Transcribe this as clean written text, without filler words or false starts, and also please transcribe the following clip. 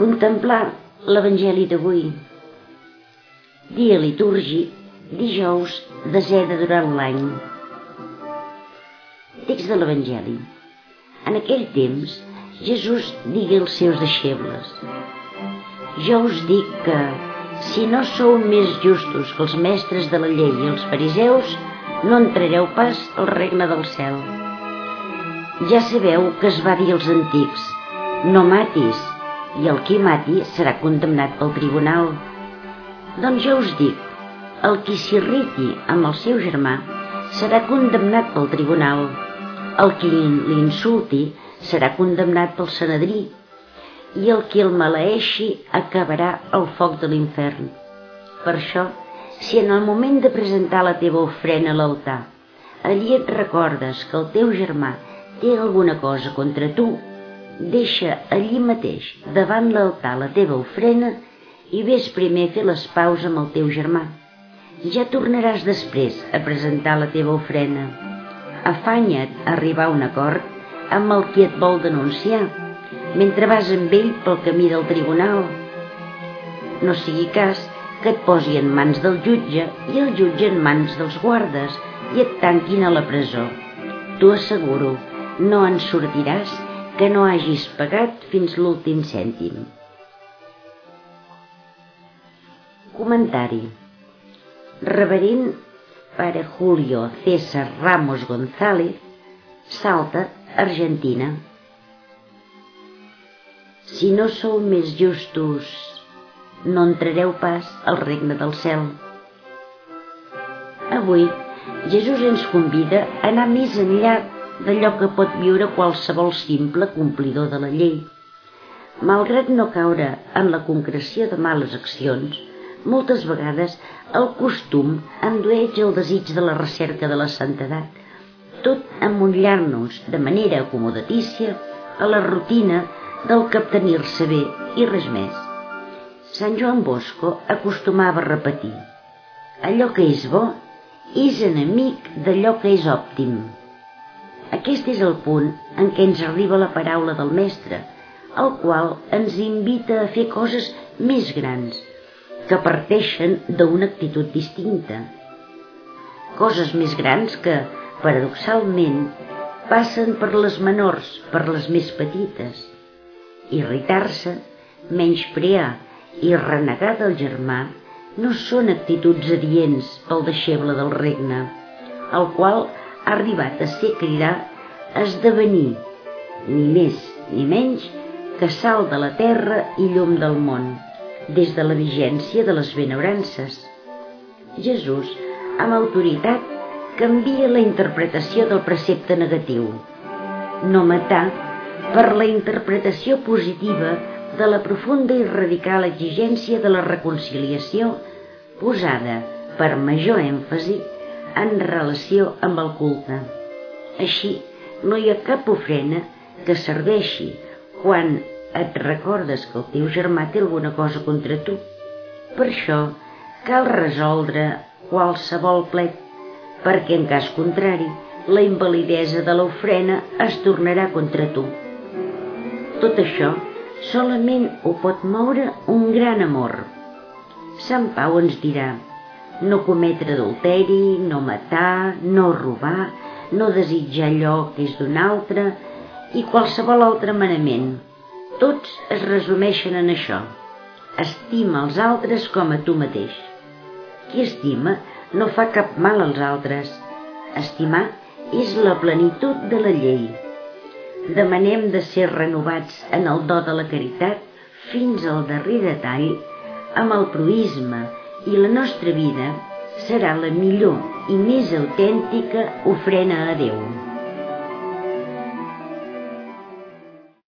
Contemplar l'Evangeli d'avui. Dia litúrgic, dijous, desena durant l'any. Text de l'Evangeli. En aquell temps, Jesús digué als seus deixebles: jo us dic que, si no sou més justos que els mestres de la llei i els fariseus, no entrareu pas al regne del cel. Ja sabeu que es va dir als antics: no matis, i el qui mati serà condemnat pel tribunal. Doncs jo us dic, el qui s'irriti amb el seu germà serà condemnat pel tribunal, el qui l'insulti serà condemnat pel Sanedrí, i el qui el maleeixi acabarà al foc de l'infern. Per això, si en el moment de presentar la teva ofrena a l'altar, allí et recordes que el teu germà té alguna cosa contra tu, deixa allí mateix, davant l'altar, la teva ofrena i vés primer a fer les paus amb el teu germà. Ja tornaràs després a presentar la teva ofrena. Afanya't a arribar a un acord amb el qui et vol denunciar, mentre vas amb ell pel camí del tribunal. No sigui cas que et posi en mans del jutge i el jutge en mans dels guardes i et tanquin a la presó. T'ho asseguro, no en sortiràs que no hagis pagat fins l'últim cèntim. Comentari. Reverend Pare Julio César Ramos González, Salta, Argentina. Si no sou més justos, no entrareu pas al regne del cel. Avui, Jesús ens convida a anar més enllà d'allò que pot viure qualsevol simple complidor de la llei. Malgrat no caure en la concreció de males accions, moltes vegades el costum endueix el desig de la recerca de la santedat, tot emmotllant-nos de manera acomodatícia a la rutina del captenir-se bé i res més. Sant Joan Bosco acostumava a repetir: allò que és bo és enemic d'allò que és òptim. Aquest és el punt en què ens arriba la paraula del Mestre, el qual ens invita a fer coses més grans, que parteixen d'una actitud distinta. Coses més grans que, paradoxalment, passen per les menors, per les més petites. Irritar-se, menysprear i renegar del germà no són actituds adients pel deixeble del regne, el qual ha arribat a ser cridat a esdevenir, ni més ni menys, que sal de la terra i llum del món, des de la vigència de les benaurances. Jesús, amb autoritat, canvia la interpretació del precepte negatiu, no matar, per la interpretació positiva de la profunda i radical exigència de la reconciliació, posada per major èmfasi en relació amb el culte. Així, no hi ha cap ofrena que serveixi quan et recordes que el teu germà té alguna cosa contra tu. Per això cal resoldre qualsevol plet, perquè en cas contrari la invalidesa de l'ofrena es tornarà contra tu. Tot això solament ho pot moure un gran amor. Sant Pau ens dirà: no cometre adulteri, no matar, no robar, no desitjar allò que és d'un altre i qualsevol altre manament. Tots es resumeixen en això: estima els altres com a tu mateix. Qui estima no fa cap mal als altres. Estimar és la plenitud de la llei. Demanem de ser renovats en el do de la caritat fins al darrer detall amb el proïsme, i la nostra vida serà la millor i més autèntica ofrena a Déu.